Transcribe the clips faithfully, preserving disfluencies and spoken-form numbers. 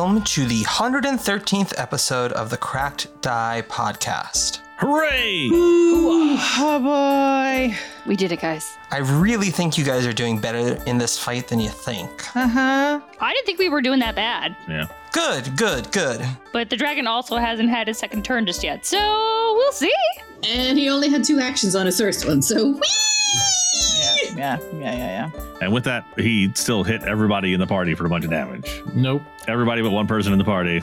welcome to the one hundred thirteenth episode of the Cracked Die podcast. Hooray! Ooh, oh boy. We did it, guys. I really think you guys are doing better in this fight than you think. Uh-huh. I didn't think we were doing that bad. Yeah. Good, good, good. But the dragon also hasn't had his second turn just yet, so we'll see. And he only had two actions on his first one, so whee! Yeah, yeah, yeah, yeah, yeah. And with that, he still hit everybody in the party for a bunch of damage. Nope. Everybody but one person in the party.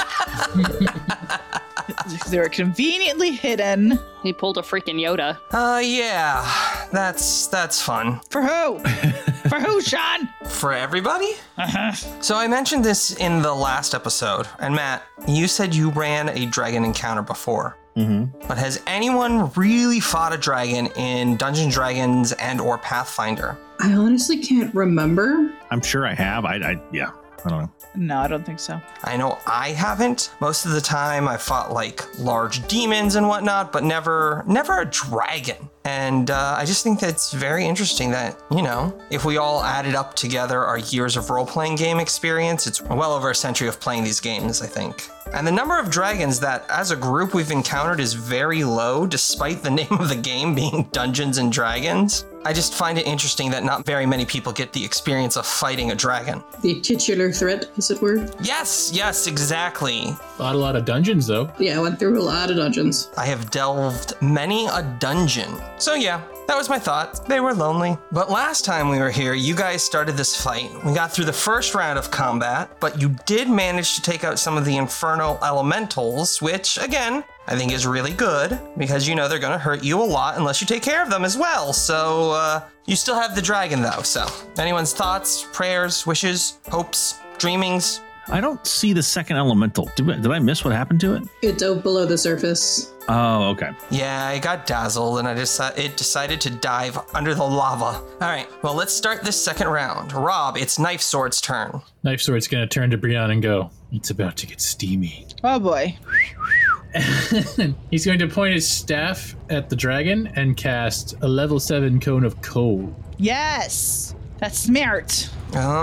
They were conveniently hidden. He pulled a freaking Yoda. Uh, yeah, that's that's fun. For who? For who, Sean? For everybody? Uh-huh. So I mentioned this in the last episode, and Matt, you said you ran a dragon encounter before. Mm-hmm. But has anyone really fought a dragon in Dungeons and Dragons and or Pathfinder? I honestly can't remember. I'm sure I have. I, I yeah. I don't know. No, I don't think so. I know I haven't. Most of the time I fought like large demons and whatnot, but never, never a dragon. And uh, I just think that's very interesting that, you know, if we all added up together our years of role-playing game experience, it's well over a century of playing these games, I think. And the number of dragons that, as a group, we've encountered is very low, despite the name of the game being Dungeons and Dragons. I just find it interesting that not very many people get the experience of fighting a dragon. The titular threat, as it were. Yes, yes, exactly. Fought a lot of dungeons, though. Yeah, I went through a lot of dungeons. I have delved many a dungeon. So yeah, that was my thought. They were lonely. But last time we were here, you guys started this fight. We got through the first round of combat, but you did manage to take out some of the infernal elementals, which, again, I think is really good, because you know they're going to hurt you a lot unless you take care of them as well. So, uh, you still have the dragon, though. So, anyone's thoughts, prayers, wishes, hopes, dreamings? I don't see the second elemental. Did, did I miss what happened to it? It dove below the surface. Oh, okay. Yeah, I got dazzled, and I just it decided to dive under the lava. All right, well, let's start this second round. Rob, it's Knife Sword's turn. Knife Sword's gonna turn to Brianna and go, "It's about to get steamy." Oh boy. He's going to point his staff at the dragon and cast a level seven cone of cold. Yes. That's smart.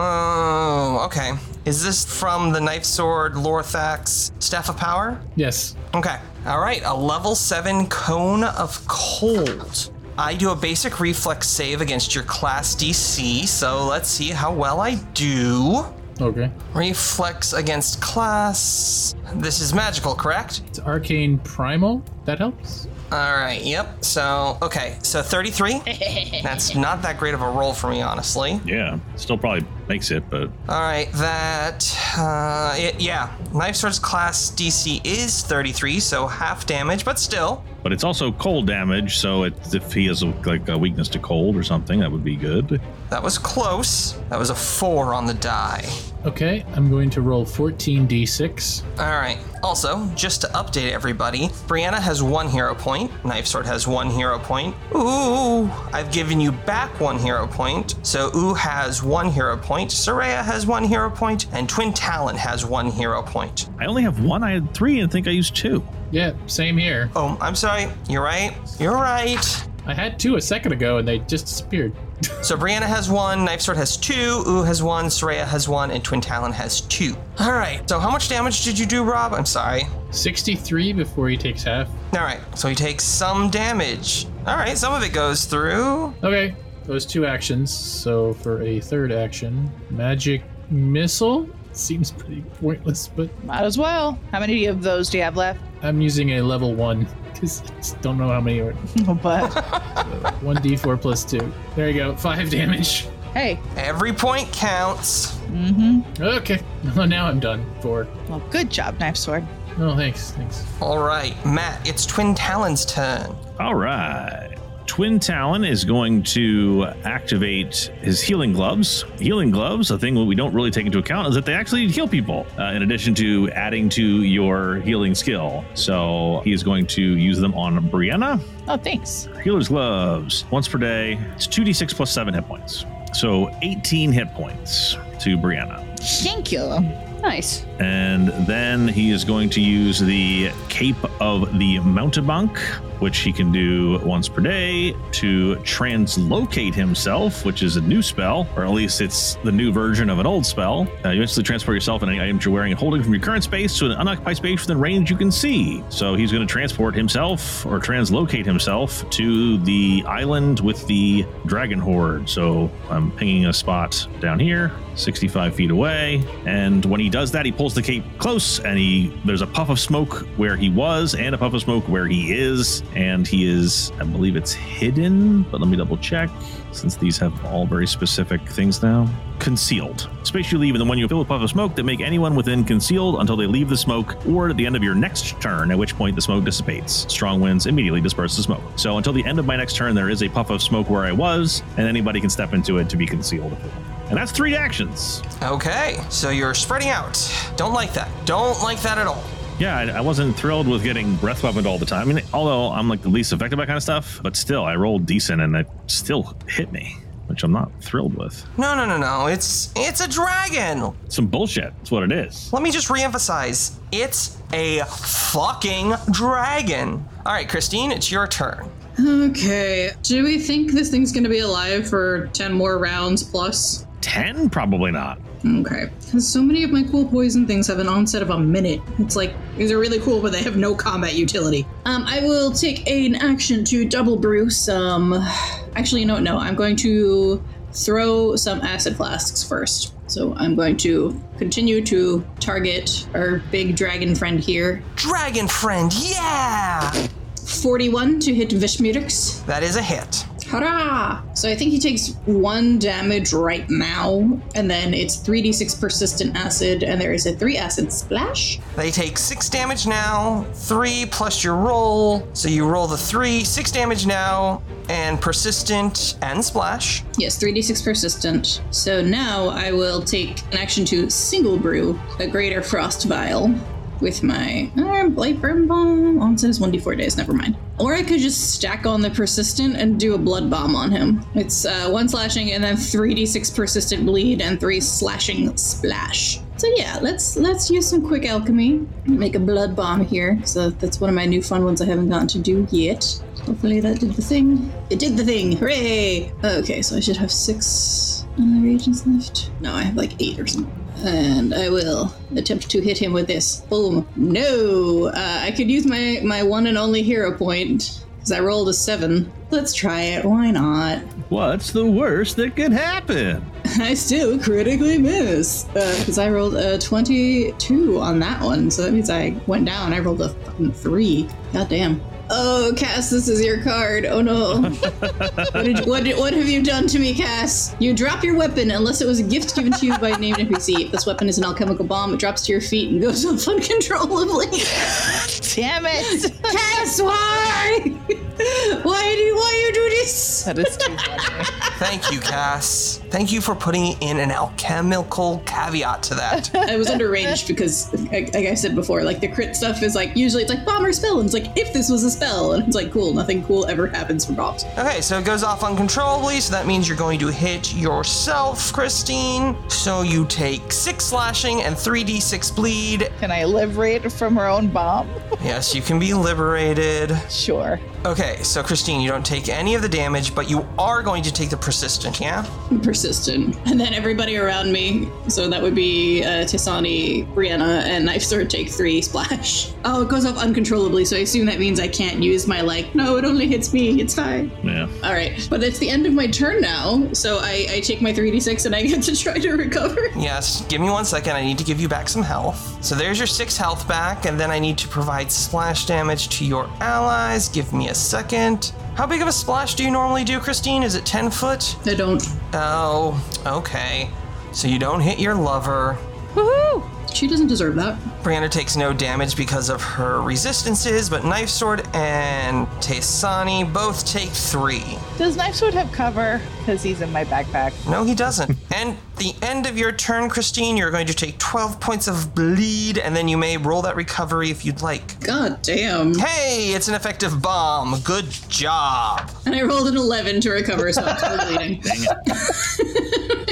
Oh, okay. Is this from the Knife Sword Lorthax Staff of Power? Yes. Okay. All right, a level seven cone of cold. I do a basic reflex save against your class D C, so let's see how well I do. Okay. Reflex against class. This is magical, correct? It's arcane primal. That helps. All right, yep. So, okay, so thirty-three. That's not that great of a roll for me, honestly. Yeah. Still probably makes it, but... All right, that, uh, it, yeah. Knife Sword's class D C is thirty-three, so half damage, but still. But it's also cold damage, so it, if he has a, like a weakness to cold or something, that would be good. That was close. That was a four on the die. Okay, I'm going to roll fourteen d six. All right. Also, just to update everybody, Brianna has one hero point. Knife Sword has one hero point. Ooh, I've given you back one hero point. So Ooh has one hero point. Soraya has one hero point, and Twin Talon has one hero point. I only have one. I had three and think I used two. Yeah, same here. Oh, I'm sorry. You're right. You're right. I had two a second ago and they just disappeared. So Brianna has one, Knife Sword has two, Ooh has one, Soraya has one, and Twin Talon has two. All right, so how much damage did you do, Rob? I'm sorry. sixty-three before he takes half. All right, so he takes some damage. All right, some of it goes through. Okay, those two actions. So for a third action, magic missile. Seems pretty pointless, but Might as well. How many of those do you have left? I'm using a level one because I just don't know how many are. But So one d four plus two. There you go, five damage. hey, Every point counts. mm-hmm. Okay, oh, now I'm done. Four. Well, good job, Knife Sword. Oh, thanks, thanks. All right, Matt, it's Twin Talon's turn. All right. Twin Talon is going to activate his healing gloves. Healing gloves, a thing that we don't really take into account is that they actually heal people, uh, in addition to adding to your healing skill. So he is going to use them on Brianna. Oh, thanks. Healer's gloves, once per day. It's two d six plus seven hit points. So eighteen hit points to Brianna. Thank you. Nice. And then he is going to use the Cape of the Mountebank, which he can do once per day, to translocate himself, which is a new spell, or at least it's the new version of an old spell. Uh, you instantly transport yourself and any items you're wearing and holding from your current space to an unoccupied space within range you can see. So he's going to transport himself or translocate himself to the island with the dragon horde. So I'm pinging a spot down here, sixty-five feet away. And when he does that, he pulls the cape close, and he there's a puff of smoke where he was and a puff of smoke where he is. And he is, I believe it's hidden, but let me double check, since these have all very specific things now. Concealed. Space you leave and the one you fill with puff of smoke that make anyone within concealed until they leave the smoke, or at the end of your next turn, at which point the smoke dissipates. Strong winds immediately disperse the smoke. So until the end of my next turn, there is a puff of smoke where I was, and anybody can step into it to be concealed. And that's three actions. Okay, so you're spreading out. Don't like that. Don't like that at all. Yeah, I, I wasn't thrilled with getting breath weaponed all the time. I mean, although I'm like the least affected by that kind of stuff, but still, I rolled decent and it still hit me, which I'm not thrilled with. No, no, no, no. It's it's a dragon. Some bullshit. That's what it is. Let me just reemphasize. It's a fucking dragon. All right, Christine, it's your turn. Okay. Do we think this thing's gonna be alive for ten more rounds plus? ten? Probably not. Okay. Because so many of my cool poison things have an onset of a minute. It's like, these are really cool, but they have no combat utility. Um, I will take an action to double brew some... Actually, no, no. I'm going to throw some acid flasks first. So I'm going to continue to target our big dragon friend here. Dragon friend, yeah! forty-one to hit Vishmirix. That is a hit. Hurrah! So I think he takes one damage right now, and then it's three d six persistent acid, and there is a three acid splash. They take six damage now, three plus your roll. So you roll the three, six damage now, and persistent and splash. Yes, three d six persistent. So now I will take an action to single brew a greater frost vial with my uh, Blight Burn Bomb. Onset is one d four days, never mind. Or I could just stack on the persistent and do a blood bomb on him. It's uh, one slashing and then three d six persistent bleed and three slashing splash. So yeah, let's let's use some quick alchemy. Make a blood bomb here. So that's one of my new fun ones I haven't gotten to do yet. Hopefully that did the thing. It did the thing, hooray! Okay, so I should have six uh, reagents left. No, I have like eight or something. And I will attempt to hit him with this. Boom. No! Uh, I could use my, my one and only hero point, because I rolled a seven. Let's try it. Why not? What's the worst that could happen? I still critically miss, because uh, I rolled a twenty-two on that one, so that means I went down. I rolled a fucking three. God damn. Oh, Cass, this is your card. Oh no. what, did, what, did, what have you done to me, Cass? You drop your weapon unless it was a gift given to you by a named N P C. If this weapon is an alchemical bomb, it drops to your feet and goes off uncontrollably. Damn it! Cass, why? Why do why you do this? That is too funny. Thank you, Cass. Thank you for putting in an alchemical caveat to that. I was under range because, like, like I said before, like the crit stuff is like, usually it's like bomb or spell, and it's like, if this was a spell, and it's like, cool, nothing cool ever happens for bombs. Okay, so it goes off uncontrollably, so that means you're going to hit yourself, Christine. So you take six slashing and three d six bleed. Can I liberate from her own bomb? Yes, you can be liberated. Sure. Okay, so Christine, you don't take any of the damage, but you are going to take the persistent, yeah? Persistent. And then everybody around me, so that would be uh, Tisani, Brianna, and Knife Sword take three splash. Oh, it goes off uncontrollably, so I assume that means I can't use my, like, no, it only hits me, it's fine. Yeah. All right, but it's the end of my turn now, so I, I take my three d six and I get to try to recover. Yes, give me one second, I need to give you back some health. So there's your six health back, and then I need to provide splash damage to your allies. Give me a second. How big of a splash do you normally do, Christine? Is it ten foot? I don't. Oh, okay. So you don't hit your lover. Woohoo! She doesn't deserve that. Brianna takes no damage because of her resistances, but Knife Sword and Tesani both take three. Does Knife Sword have cover? Because he's in my backpack. No, he doesn't. And the end of your turn, Christine, you're going to take twelve points of bleed, and then you may roll that recovery if you'd like. God damn. Hey, it's an effective bomb. Good job. And I rolled an eleven to recover, so I'm still bleeding. Dang it.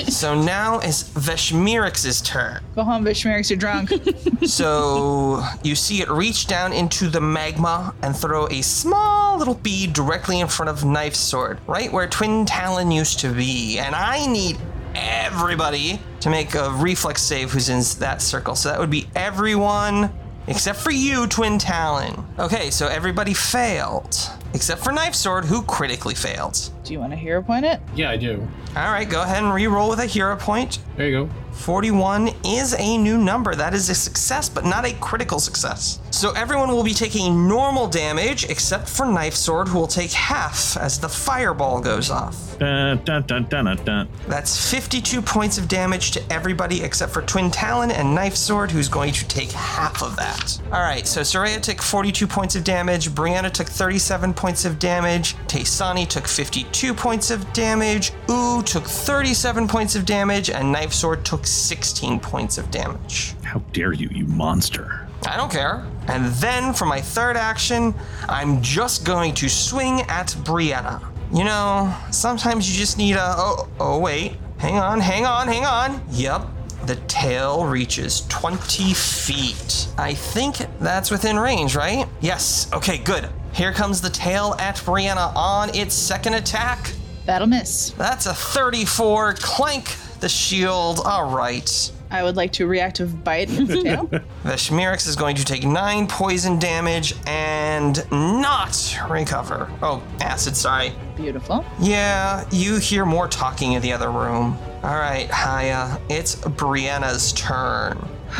So now is Veshmirix's turn. Go home, Vishmerix, you're drunk. So you see it reach down into the magma and throw a small little bead directly in front of Knife Sword, right where Twin Talon used to be. And I need everybody to make a reflex save who's in that circle. So that would be everyone except for you, Twin Talon. Okay, so everybody failed. Except for Knife Sword, who critically failed. Do you want to hero point it? Yeah, I do. All right, go ahead and re-roll with a hero point. There you go. forty-one is a new number. That is a success, but not a critical success. So everyone will be taking normal damage, except for Knife Sword, who will take half as the fireball goes off. Dun, dun, dun, dun, dun, dun. That's fifty-two points of damage to everybody except for Twin Talon and Knife Sword, who's going to take half of that. All right, so Soraya took forty-two points of damage, Brianna took thirty-seven points of damage, Taysani took fifty-two points of damage, Ooh took thirty-seven points of damage, and Knife Sword took sixteen points of damage. How dare you, you monster. I don't care. And then for my third action, I'm just going to swing at Brianna. You know, sometimes you just need a, oh, oh wait, hang on, hang on, hang on. Yep, the tail reaches twenty feet. I think that's within range, right? Yes, okay, good. Here comes the tail at Brianna on its second attack. That'll miss. That's a thirty-four, clank the shield, all right. I would like to reactive bite with the tail. Veshmirix is going to take nine poison damage and not recover. Oh, acid, sorry. Beautiful. Yeah, you hear more talking in the other room. All right, Haya, it's Brianna's turn.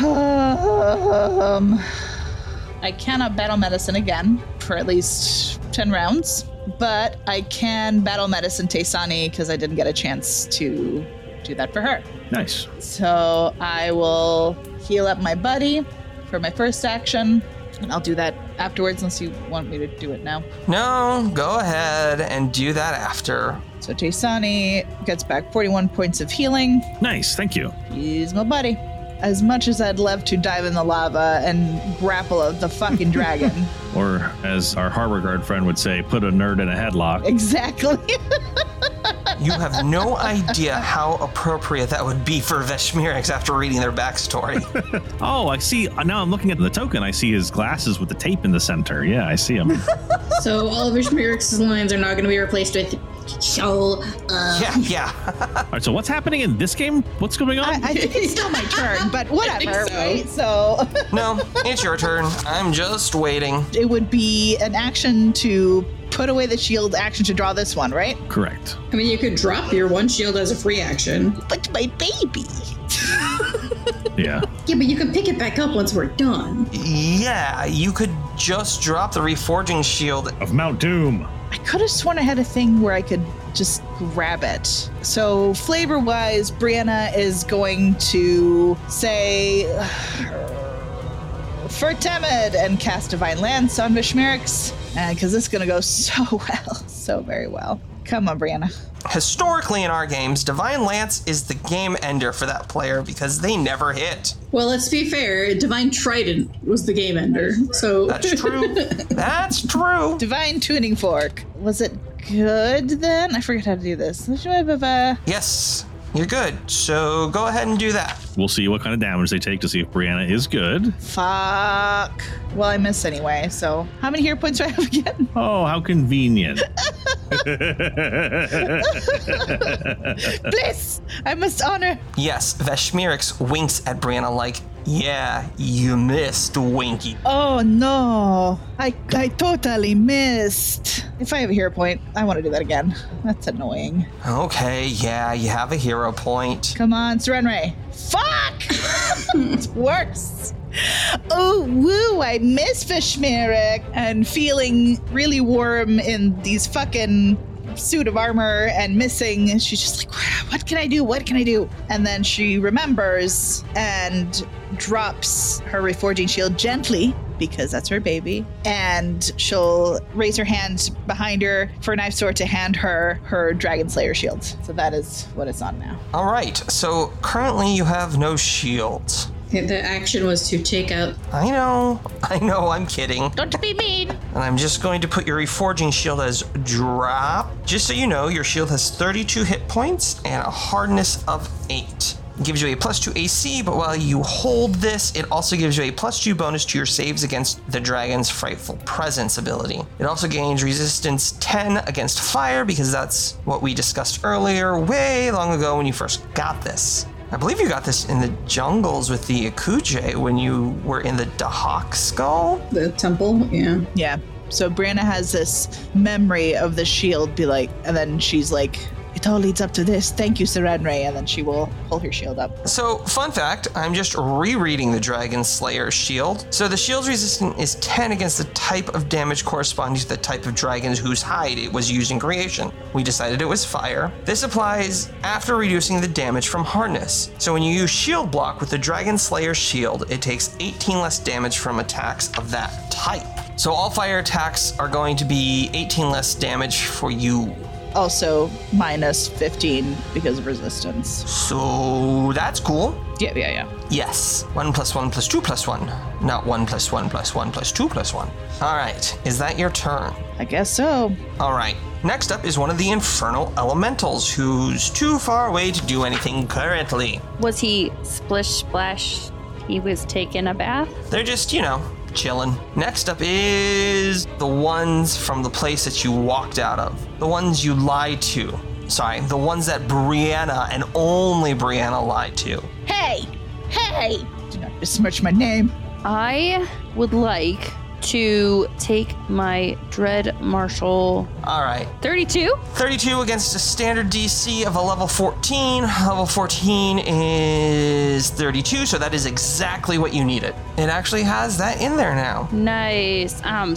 Um, I cannot battle medicine again for at least ten rounds, but I can battle medicine Taysani because I didn't get a chance to do that for her. Nice. So I will heal up my buddy for my first action, and I'll do that afterwards unless you want me to do it now. No, go ahead and do that after. So Taysani gets back forty-one points of healing. Nice, thank you. He's my buddy. As much as I'd love to dive in the lava and grapple the fucking dragon. Or as our Harbor Guard friend would say, put a nerd in a headlock. Exactly. You have no idea how appropriate that would be for Veshmirix after reading their backstory. Oh, I see. Now I'm looking at the token. I see his glasses with the tape in the center. Yeah, I see him. So all of Vishmirix's lines are not going to be replaced with so, uh... Yeah, yeah. All right, so what's happening in this game? What's going on? I, I think it's still my turn, but whatever, so. right? So No, it's your turn. I'm just waiting. it would be an action to put away the shield, action to draw this one, right? Correct. I mean, you could drop your one shield as a free action. But my baby. Yeah. Yeah, but you can pick it back up once we're done. Yeah, you could just drop the reforging shield. Of Mount Doom. I could have sworn I had a thing where I could just grab it. So flavor-wise, Brianna is going to say for Temid and cast Divine Lance on Vishmirix, because this is going to go so well, so very well. Come on, Brianna. Historically in our games, Divine Lance is the game ender for that player because they never hit. Well, let's be fair. Divine Trident was the game ender, so... That's true. That's true. Divine Tuning Fork. Was it good then? I forget how to do this. Yes, you're good. So go ahead and do that. We'll see what kind of damage they take to see if Brianna is good. Fuck. Well, I miss anyway, so how many hero points do I have again? Oh, how convenient. Bliss! I must honor. Yes, Veshmirix winks at Brianna like, yeah, you missed, Winky. Oh no, I I totally missed. If I have a hero point, I want to do that again. That's annoying. Okay, yeah, you have a hero point. Come on, Serenray. Fuck! It's worse. Oh, woo, I miss Vishmirix. And feeling really warm in these fucking suit of armor and missing, she's just like, what can I do? What can I do? And then she remembers and drops her reforging shield gently, because that's her baby, and she'll raise her hand behind her for Knife Sword to hand her her Dragon Slayer shield. So that is what it's on now. All right, so currently you have no shield. The action was to take out. I know, I know, I'm kidding. Don't be mean. And I'm just going to put your Reforging shield as drop. Just so you know, your shield has thirty-two hit points and a hardness of eight. It gives you a plus two A C, but while you hold this, it also gives you a plus two bonus to your saves against the dragon's Frightful Presence ability. It also gains resistance ten against fire, because that's what we discussed earlier, way long ago when you first got this. I believe you got this in the jungles with the Akuje when you were in the Dahak Skull. The temple, yeah. Yeah. So Brianna has this memory of the shield be like, and then she's like, it all leads up to this. Thank you, Sarenrae. And then she will pull her shield up. So, fun fact, I'm just rereading the Dragon Slayer shield. So the shield's resistance is ten against the type of damage corresponding to the type of dragons whose hide it was used in creation. We decided it was fire. This applies after reducing the damage from hardness. So when you use shield block with the Dragon Slayer shield, it takes eighteen less damage from attacks of that type. So all fire attacks are going to be eighteen less damage for you. Also, minus fifteen because of resistance. So that's cool. Yeah, yeah, yeah. Yes. One plus one plus two plus one. Not one plus one plus one plus two plus one. All right. Is that your turn? I guess so. All right. Next up is one of the Infernal Elementals who's too far away to do anything currently. Was he splish splash? He was taking a bath? They're just, you know, chilling. Next up is the ones from the place that you walked out of. The ones you lied to. Sorry, the ones that Brianna and only Brianna lied to. Hey! Hey! Do not besmirch my name. I would like to take my Dread Marshal All right. thirty-two. thirty-two against a standard D C of a level fourteen. Level fourteen is thirty-two, so that is exactly what you needed. It actually has that in there now. Nice. I'm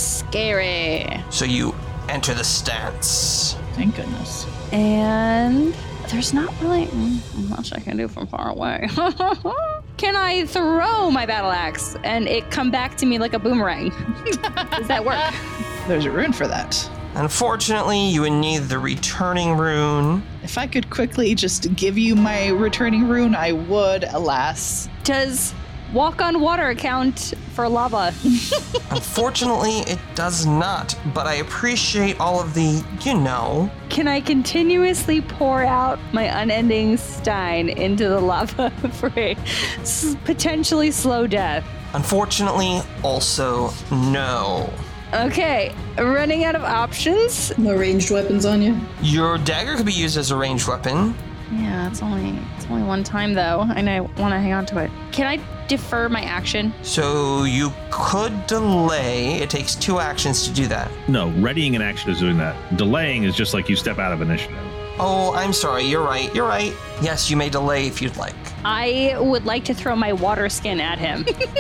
scary. So you enter the stance. Thank goodness. And there's not really mm, much I can do from far away. Can I throw my battle axe and it come back to me like a boomerang? Does that work? There's a rune for that. Unfortunately, you would need the returning rune. If I could quickly just give you my returning rune, I would, alas. Does walk on water count for lava? Unfortunately, it does not, but I appreciate all of the, you know. Can I continuously pour out my unending stein into the lava for a s- potentially slow death? Unfortunately, also, no. Okay, running out of options. No ranged weapons on you. Your dagger could be used as a ranged weapon. Yeah, it's only it's only one time though, and I want to hang on to it. Can I defer my action? So you could delay. It takes two actions to do that. No, readying an action is doing that. Delaying is just like you step out of initiative. Oh, I'm sorry. You're right. You're right. Yes, you may delay if you'd like. I would like to throw my water skin at him.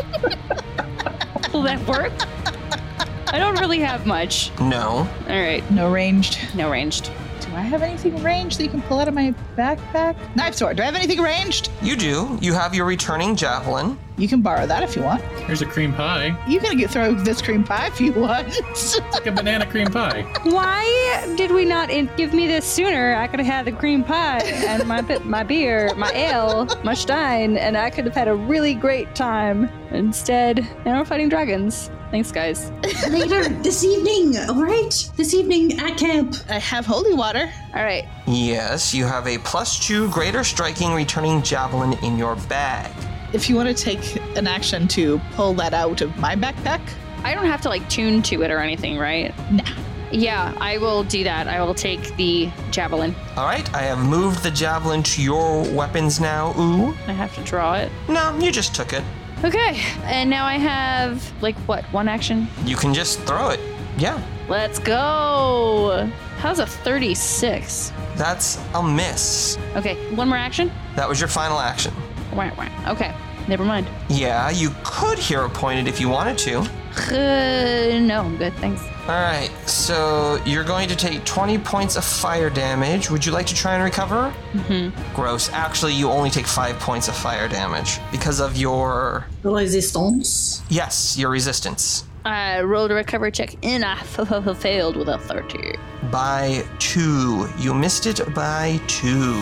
Will that work? I don't really have much. No. All right, No ranged. no ranged. Do I have anything ranged that you can pull out of my backpack? Knife sword. Do I have anything ranged? You do. You have your returning javelin. You can borrow that if you want. Here's a cream pie. You can get throw this cream pie if you want. It's like a banana cream pie. Why did we not in- give me this sooner? I could have had the cream pie and my bi- my beer, my ale, my stein, and I could have had a really great time. Instead, now we're fighting dragons. Thanks, guys. Later this evening, all right? This evening at camp. I have holy water. All right. Yes, you have a plus two greater striking returning javelin in your bag. If you want to take an action to pull that out of my backpack, I don't have to like tune to it or anything, right? nah. Yeah, I will do that. I will take the javelin. All right, I have moved the javelin to your weapons now. Ooh. I have to draw it. No, you just took it. Okay, and now I have like what, one action? You can just throw it. Yeah, Let's go. How's a thirty-six? that's a miss. Okay, one more action. That was your final action. Wah, wah. Okay, never mind. Yeah, you could hero point it if you wanted to. Uh, no, I'm good, thanks. All right, so you're going to take twenty points of fire damage. Would you like to try and recover? Mm-hmm. Gross. Actually, you only take five points of fire damage because of your, Resistance. yes, your resistance. I rolled a recovery check and I failed with a thirty. By two. You missed it by two.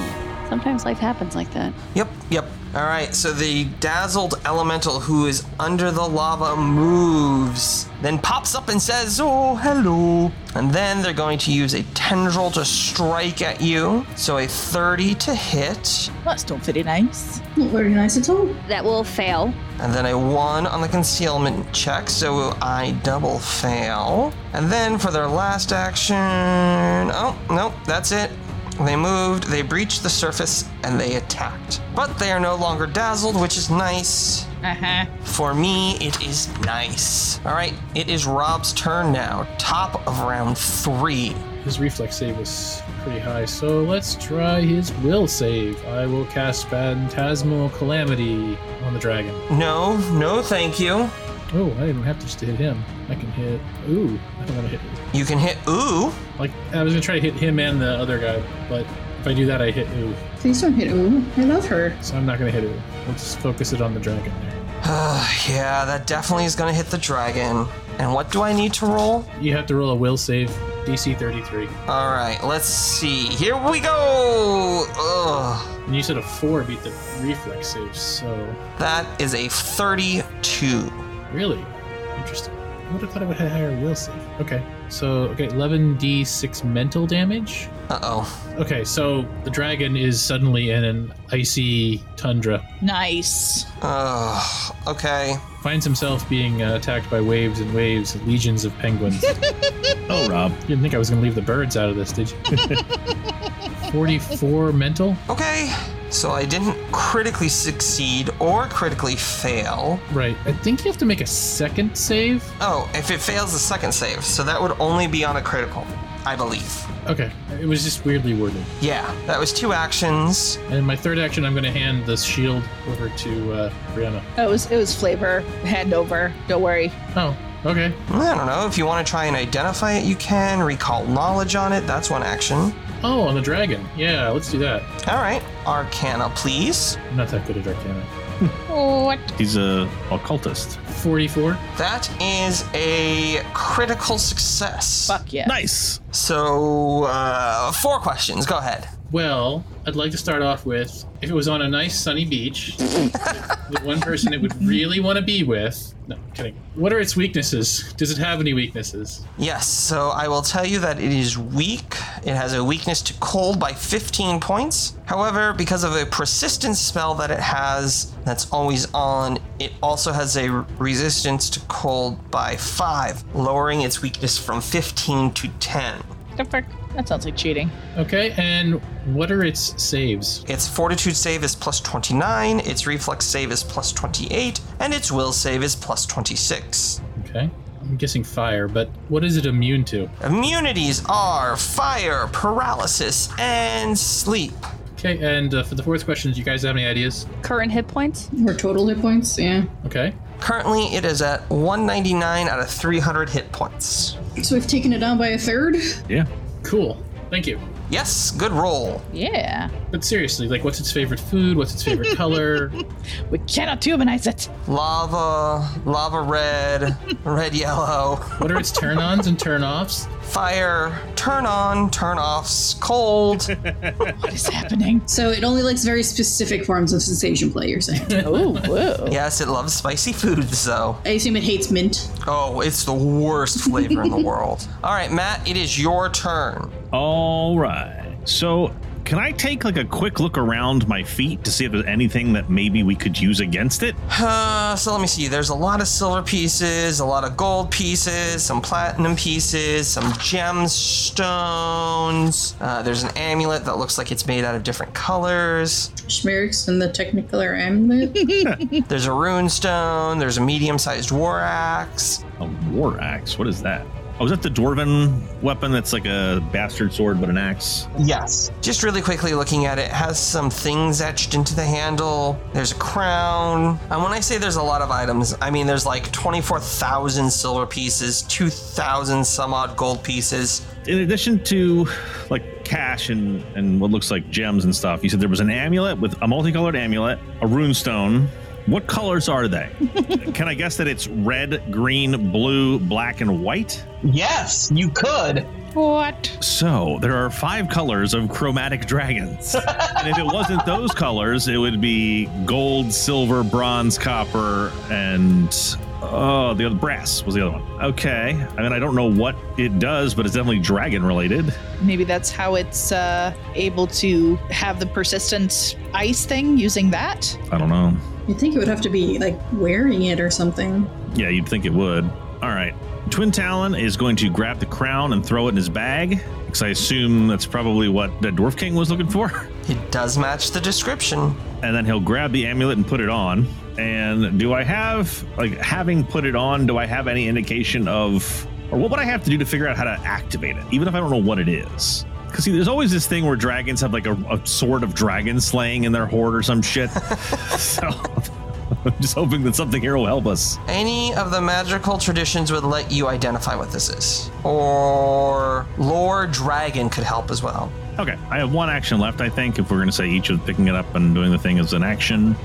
Sometimes life happens like that. Yep, yep. All right, so the dazzled elemental who is under the lava moves, then pops up and says, oh, hello. And then they're going to use a tendril to strike at you. So a thirty to hit, That's still pretty nice. Not very nice at all. That will fail. and then a one on the concealment check, so I double fail. And then for their last action, oh, nope, that's it. They moved, they breached the surface, and they attacked. But they are no longer dazzled, which is nice. Uh-huh. For me, it is nice. All right, it is Rob's turn now. Top of round three. His reflex save was pretty high, so let's try his will save. I will cast Phantasmal Calamity on the dragon. No, no, thank you. Oh, I didn't have to just hit him. I can hit. Ooh, I don't want to hit. You can hit ooh. Like I was gonna try to hit him and the other guy, but if I do that, I hit ooh. Please don't hit Ooh. I love her. So I'm not gonna hit ooh. We'll just focus it on the dragon there. Yeah, that definitely is going to hit the dragon. And what do I need to roll? You have to roll a will save, D C thirty-three. All right, let's see. Here we go. Ugh. And you said a four beat the reflex save, so That is a thirty-two. really interesting. I would have thought I would have higher will save. Okay, so okay, eleven d six mental damage. Uh-oh. Okay, so the dragon is suddenly in an icy tundra. Nice. Ugh. Okay. Finds himself being uh, attacked by waves and waves, legions of penguins. Oh, Rob. You didn't think I was going to leave the birds out of this, did you? forty-four mental. Okay. So I didn't critically succeed or critically fail. Right. I think you have to make a second save. Oh, if it fails the second save, so that would only be on a critical, I believe. Okay. It was just weirdly worded. Yeah, that was two actions. And in my third action, I'm going to hand the shield over to uh, Brianna. It was it was flavor. Hand over. Don't worry. Oh, okay. I don't know, if you want to try and identify it, you can. Recall knowledge on it, that's one action. Oh, on the dragon. Yeah, let's do that. All right, Arcana, please. I'm not that good at Arcana. What? He's a occultist. forty-four. That is a critical success. Fuck yeah. Nice. So, uh, four questions, go ahead. Well, I'd like to start off with, if it was on a nice sunny beach, with one person it would really want to be with. No, kidding. What are its weaknesses? Does it have any weaknesses? Yes, so I will tell you that it is weak. It has a weakness to cold by fifteen points. However, because of a persistence spell that it has that's always on, it also has a resistance to cold by five, lowering its weakness from fifteen to ten. The frick? That sounds like cheating. Okay, and what are its saves? Its fortitude save is plus twenty-nine, its reflex save is plus twenty-eight, and its will save is plus twenty-six. Okay, I'm guessing fire, but what is it immune to? Immunities are fire, paralysis, and sleep. Okay, and uh, for the fourth question, do you guys have any ideas? Current hit points? Or total hit points, yeah. Okay. Currently, it is at one ninety-nine out of three hundred hit points. So we've taken it down by a third. Yeah. Cool. Thank you. Yes, good roll. Yeah. But seriously, like, what's its favorite food? What's its favorite color? We cannot humanize it. Lava, lava red, red yellow, What are its turn-ons and turn-offs? fire, turn on, turn offs, cold. What is happening? So it only likes very specific forms of sensation play, you're saying. Oh, whoa. Yes, it loves spicy foods, though. I assume it hates mint. Oh, it's the worst flavor in the world. All right, Matt, it is your turn. All right. So, can I take like a quick look around my feet to see if there's anything that maybe we could use against it? Uh, so let me see. There's a lot of silver pieces, a lot of gold pieces, some platinum pieces, some gemstones. Uh, there's an amulet that looks like it's made out of different colors. Schmerix and the Technicolor amulet. There's a rune stone. There's a medium-sized war axe. A war axe. What is that? Oh, is that the dwarven weapon that's like a bastard sword but an axe? Yes. Just really quickly looking at it, it has some things etched into the handle. There's a crown. And when I say there's a lot of items, I mean there's like twenty-four thousand silver pieces, two thousand some odd gold pieces. In addition to like cash and, and what looks like gems and stuff, you said there was an amulet with a multicolored amulet, a rune stone. What colors are they? Can I guess that it's red, green, blue, black, and white? Yes, you could. What? So there are five colors of chromatic dragons. And if it wasn't those colors, it would be gold, silver, bronze, copper, and oh, the other brass was the other one. Okay. I mean, I don't know what it does, but it's definitely dragon related. Maybe that's how it's uh, able to have the persistent ice thing using that. I don't know. You'd think it would have to be like wearing it or something. Yeah, you'd think it would. All right. Twin Talon is going to grab the crown and throw it in his bag, because I assume that's probably what the Dwarf King was looking for. It does match the description. And then he'll grab the amulet and put it on. And do I have, like, having put it on, do I have any indication of, or what would I have to do to figure out how to activate it, even if I don't know what it is? Because see, there's always this thing where dragons have like a, a sword of dragon slaying in their hoard or some shit. So I'm just hoping that something here will help us. Any of the magical traditions would let you identify what this is. Or Lore Dragon could help as well. Okay, I have one action left, I think, if we're going to say each of picking it up and doing the thing as an action.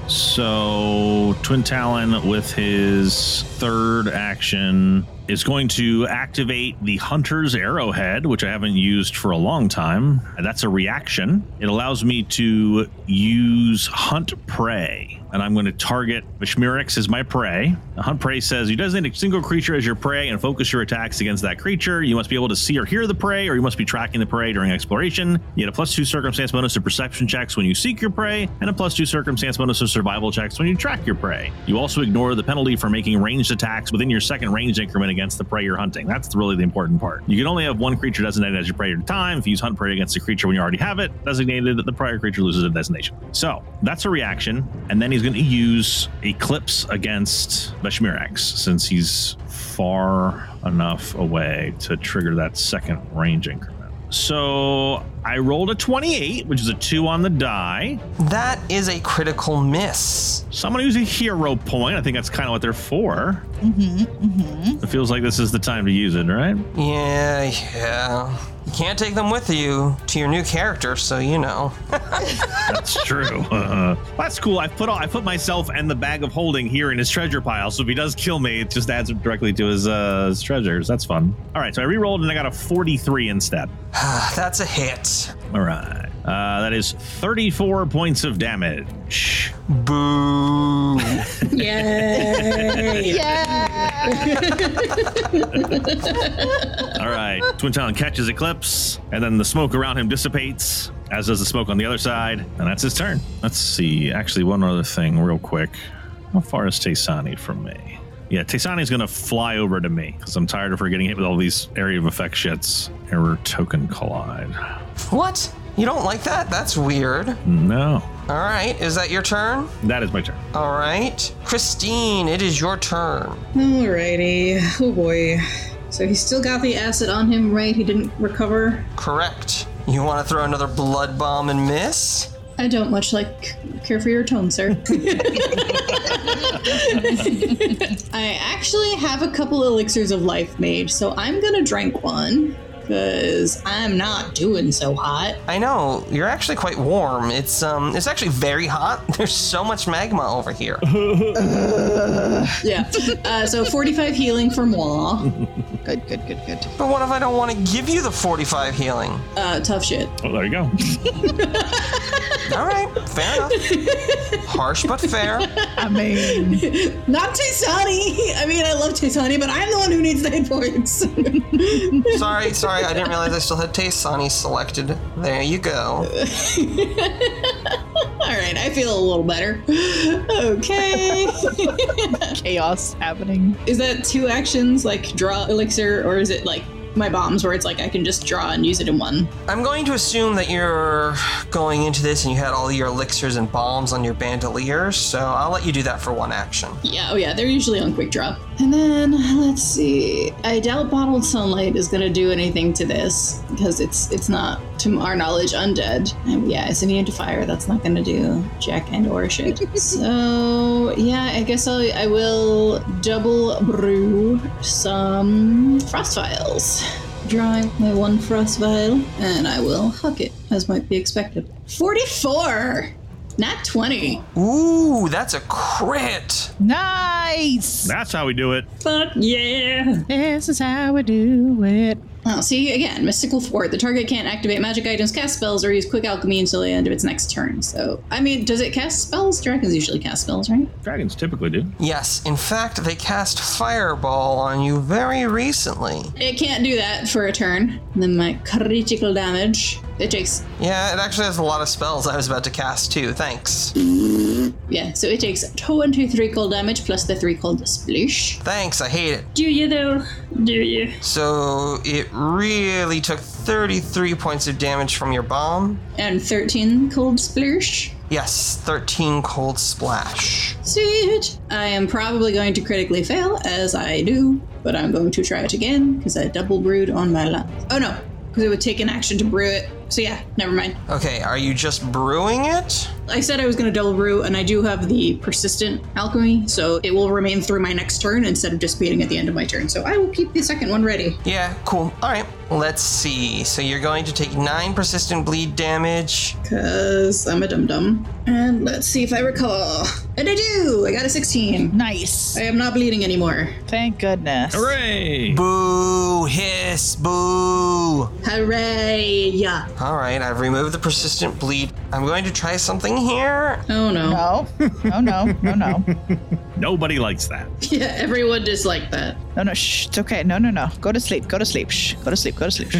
So Twin Talon with his third action is going to activate the Hunter's Arrowhead, which I haven't used for a long time. That's a reaction. It allows me to use Hunt Prey. And I'm going to target Vishmirix as my prey. The Hunt Prey says you designate a single creature as your prey and focus your attacks against that creature. You must be able to see or hear the prey, or you must be tracking the prey during exploration. You get a plus two circumstance bonus to perception checks when you seek your prey, and a plus two circumstance bonus to survival checks when you track your prey. You also ignore the penalty for making ranged attacks within your second range increment against the prey you're hunting. That's really the important part. You can only have one creature designated as your prey at a time. If you use Hunt Prey against a creature when you already have it designated, the prior creature loses a designation. So that's a reaction, and then he's going to use Eclipse against Vishmirix, since he's far enough away to trigger that second range increment. So I rolled a twenty-eight, which is a two on the die. That is a critical miss. So I'm going to use a hero point. I think that's kind of what they're for. Mm-hmm, mm-hmm. It feels like this is the time to use it, right? Yeah, yeah. You can't take them with you to your new character, so you know. That's true. Uh, that's cool. I put all, I put myself and the bag of holding here in his treasure pile, so if he does kill me, it just adds directly to his, uh, his treasures. That's fun. All right, so I re-rolled and I got a forty-three instead. That's a hit. All right. Uh, that is thirty-four points of damage. Boo. Yay! All right. Twin Talon catches Eclipse, and then the smoke around him dissipates, as does the smoke on the other side, and that's his turn. Let's see. Actually, one other thing real quick. How far is Taysani from me? Yeah, Taysani's going to fly over to me, because I'm tired of her getting hit with all these area of effect shits. Error token collide. What? You don't like that? That's weird. No. All right, is that your turn? That is my turn. All right. Christine, it is your turn. Alrighty. Oh boy. So he's still got the acid on him, right? He didn't recover? Correct. You want to throw another blood bomb and miss? I don't much like care for your tone, sir. I actually have a couple elixirs of life made, so I'm gonna drink one. Because I'm not doing so hot. I know, you're actually quite warm. It's um, it's actually very hot. There's so much magma over here. uh, yeah. Uh, so forty-five healing for moi. Good, good, good, good. But what if I don't want to give you the forty-five healing? Uh, tough shit. Oh, there you go. All right, fair enough. Harsh but fair. I mean, not Taysani. I mean, I love Taysani, but I'm the one who needs the hit points. Sorry, sorry, I didn't realize I still had Taysani selected. There you go. All right, I feel a little better. Okay. chaos happening. Is that two actions, like draw elixir, or is it like my bombs where it's like I can just draw and use it in one? I'm going to assume that you're going into this and you had all your elixirs and bombs on your bandoliers, so I'll let you do that for one action. Yeah, oh yeah, they're usually on quick draw. And then, let's see. I doubt bottled sunlight is going to do anything to this, because it's it's not, to our knowledge, undead. And yeah, it's immune to fire. That's not going to do jack and or shit. So, yeah, I guess I'll, I will double brew some frost vials. Drawing my one frost vial, and I will huck it, as might be expected. forty-four! Not twenty. Ooh, that's a crit. Nice. That's how we do it. Fuck yeah. This is how we do it. Oh, see, again, Mystical Thwart. The target can't activate magic items, cast spells, or use Quick Alchemy until the end of its next turn. So, I mean, does it cast spells? Dragons usually cast spells, right? Dragons typically do. Yes, in fact, they cast Fireball on you very recently. It can't do that for a turn. And then my critical damage. It takes, Yeah, it actually has a lot of spells I was about to cast too, thanks. yeah, so it takes twenty-three cold damage plus the three cold splish. Thanks, I hate it. Do you though? Do you? So it really took thirty-three points of damage from your bomb. And thirteen cold splish. Yes, thirteen cold splash. Sweet. I am probably going to critically fail, as I do, but I'm going to try it again, because I double brewed on my lungs. Oh no, because it would take an action to brew it. So yeah, never mind. Okay, are you just brewing it? I said I was going to double brew, and I do have the persistent alchemy, so it will remain through my next turn instead of dissipating at the end of my turn. So I will keep the second one ready. Yeah, cool. All right, let's see. So you're going to take nine persistent bleed damage. Because I'm a dum-dum. And let's see if I recall. And I do! I got a sixteen. Nice. I am not bleeding anymore. Thank goodness. Hooray! Boo, hiss, boo. Hooray! Yeah. All right, I've removed the persistent bleed. I'm going to try something here. Oh no. No. No, no, no, no. Nobody likes that. Yeah, everyone disliked that. No, no, shh. It's okay. No, no, no. Go to sleep. Go to sleep. Shh. Go to sleep. Go to sleep.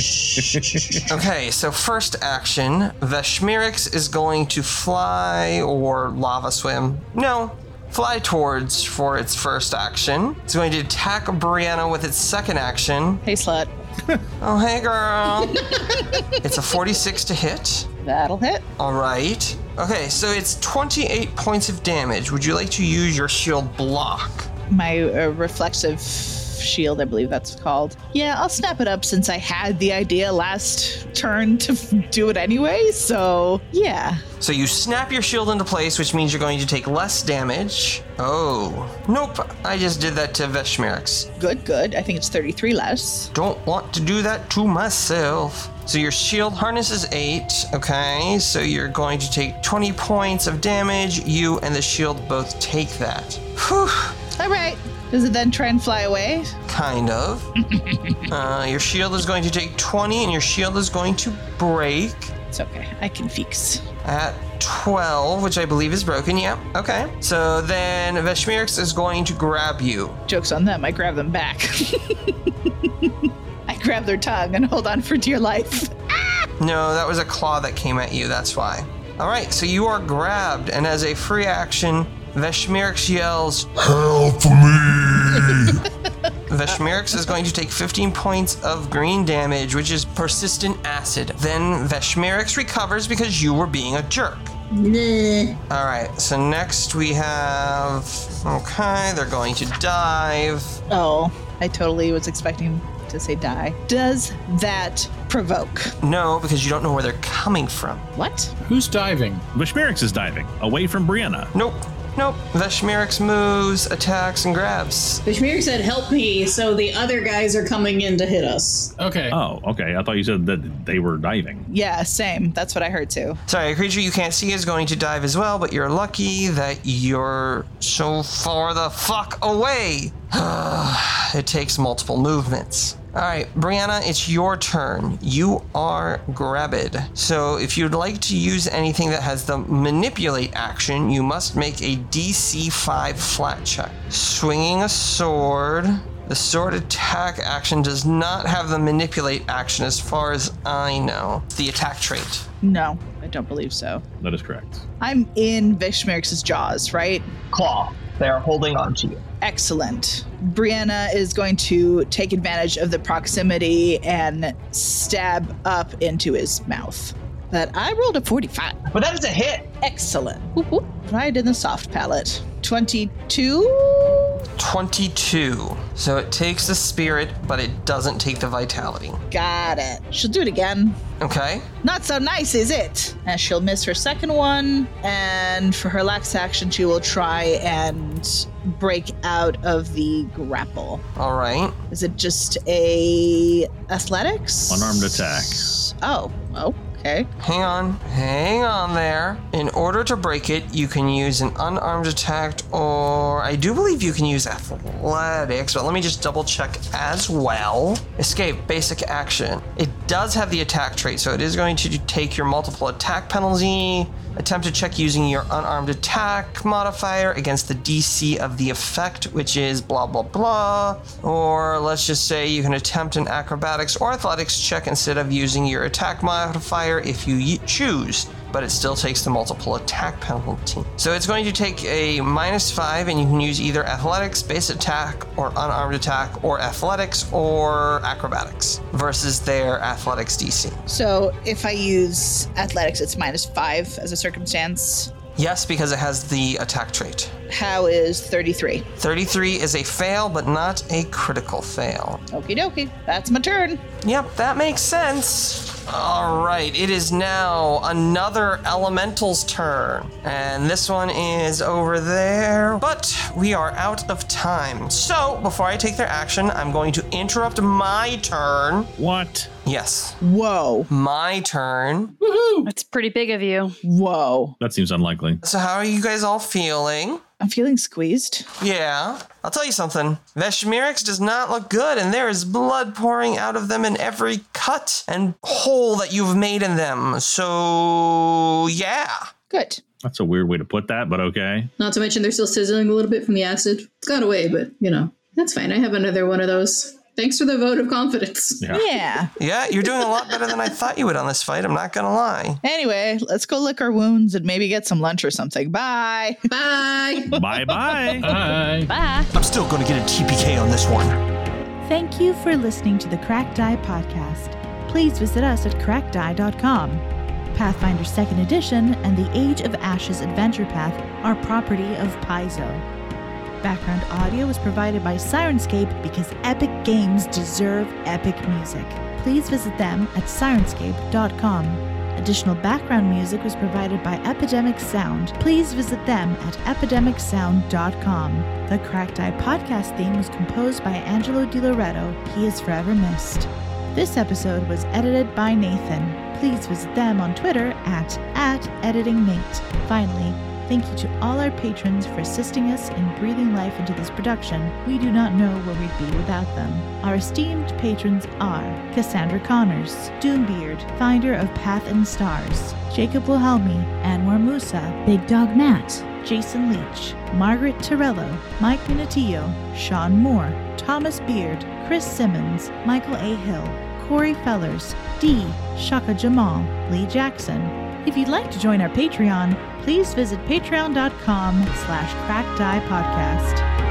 Shh. Okay, so first action, Veshmirix is going to fly or lava swim. No, fly towards for its first action. It's going to attack Brianna with its second action. Hey, slut. Oh, hey, girl. It's a forty-six to hit. That'll hit. All right. Okay, so it's twenty-eight points of damage. Would you like to use your shield block? My uh, reflexive shield, I believe that's called. Yeah, I'll snap it up since I had the idea last turn to do it anyway, so yeah. So you snap your shield into place, which means you're going to take less damage. Oh. Nope, I just did that to Veshmirix. Good, good. I think it's thirty-three less. Don't want to do that to myself. So your shield harness is eight, okay? So you're going to take twenty points of damage. You and the shield both take that. Whew. All right. Does it then try and fly away? Kind of. uh, your shield is going to take twenty, and your shield is going to break It's okay. I can fix. at twelve, which I believe is broken. Yeah, okay. So then Veshmirix is going to grab you. Joke's on them. I grab them back. I grab their tongue and hold on for dear life. No, that was a claw that came at you, that's why. All right, so you are grabbed, and as a free action, Veshmirix yells, "Help me!" Veshmirix is going to take fifteen points of green damage, which is persistent acid. Then Veshmirix recovers because you were being a jerk. Nah. All right, so next we have... Okay, they're going to dive. Oh, I totally was expecting to say die. Does that provoke? No, because you don't know where they're coming from. What? Who's diving? Veshmirix is diving away from Brianna. Nope. Nope. Veshmirix moves, attacks, and grabs. Vishmir said, help me, so the other guys are coming in to hit us. Okay. Oh, okay. I thought you said that they were diving. Yeah, same. That's what I heard too. Sorry, a creature you can't see is going to dive as well, but you're lucky that you're so far the fuck away. It takes multiple movements. All right, Brianna, it's your turn. You are grabbed. So if you'd like to use anything that has the manipulate action, you must make a D C five flat check. Swinging a sword. The sword attack action does not have the manipulate action as far as I know. It's the attack trait. No, I don't believe so. That is correct. I'm in Vishmirix's jaws, right? Claw. They are holding on to you. Excellent. Brianna is going to take advantage of the proximity and stab up into his mouth. But I rolled a forty-five. But that is a hit. Excellent. Whoop, whoop. Right in the soft palate. twenty-two? twenty-two. So it takes the spirit, but it doesn't take the vitality. Got it. She'll do it again. Okay. Not so nice, is it? And she'll miss her second one. And for her last action, she will try and break out of the grapple. All right. Is it just a athletics? Unarmed attack. Oh, Okay. Hang on, hang on there. In order to break it, you can use an unarmed attack, or I do believe you can use athletics, but let me just double check as well. Escape, basic action. It does have the attack trait, so it is going to take your multiple attack penalty. Attempt to check using your unarmed attack modifier against the D C of the effect, which is blah, blah, blah. Or let's just say you can attempt an acrobatics or athletics check instead of using your attack modifier if you y- choose, but it still takes the multiple attack penalty. So it's going to take a minus five, and you can use either athletics, base attack, or unarmed attack, or athletics, or acrobatics versus their athletics D C. So if I use athletics, it's minus five as a circumstance. Yes, because it has the attack trait. How is thirty-three? thirty-three is a fail, but not a critical fail. Okie dokie. That's my turn. Yep, that makes sense. All right, it is now another elemental's turn, and this one is over there, but we are out of time. So, before I take their action, I'm going to interrupt my turn. What? Yes, Whoa. my turn. That's pretty big of you. Whoa. That seems unlikely. So how are you guys all feeling? I'm feeling squeezed. Yeah, I'll tell you something. Veshmirix does not look good, and there is blood pouring out of them in every cut and hole that you've made in them. So, yeah. Good. That's a weird way to put that, but okay. Not to mention they're still sizzling a little bit from the acid. It's gone away, but, you know, that's fine. I have another one of those. Thanks for the vote of confidence. Yeah. Yeah. Yeah, you're doing a lot better than I thought you would on this fight. I'm not going to lie. Anyway, let's go lick our wounds and maybe get some lunch or something. Bye. Bye. Bye-bye. Bye. Bye. I'm still going to get a T P K on this one. Thank you for listening to the Cracked Eye podcast. Please visit us at cracked eye dot com. Pathfinder second Edition and the Age of Ashes Adventure Path are property of Paizo. Background audio was provided by Sirenscape because epic games deserve epic music. Please visit them at sirenscape dot com. Additional background music was provided by Epidemic Sound. Please visit them at epidemic sound dot com. The Cracked Eye podcast theme was composed by Angelo Di Loretto. He is forever missed. This episode was edited by Nathan. Please visit them on Twitter at, at editingnate. Finally, thank you to all our patrons for assisting us in breathing life into this production. We do not know where we'd be without them. Our esteemed patrons are Cassandra Connors, Doombeard, Finder of Path and Stars, Jacob Wilhelmi, Anwar Musa, Big Dog Matt, Jason Leach, Margaret Torello, Mike Minatillo, Sean Moore, Thomas Beard, Chris Simmons, Michael A. Hill, Corey Fellers, D. Shaka Jamal, Lee Jackson. If you'd like to join our Patreon, please visit patreon dot com slash cracked eye podcast.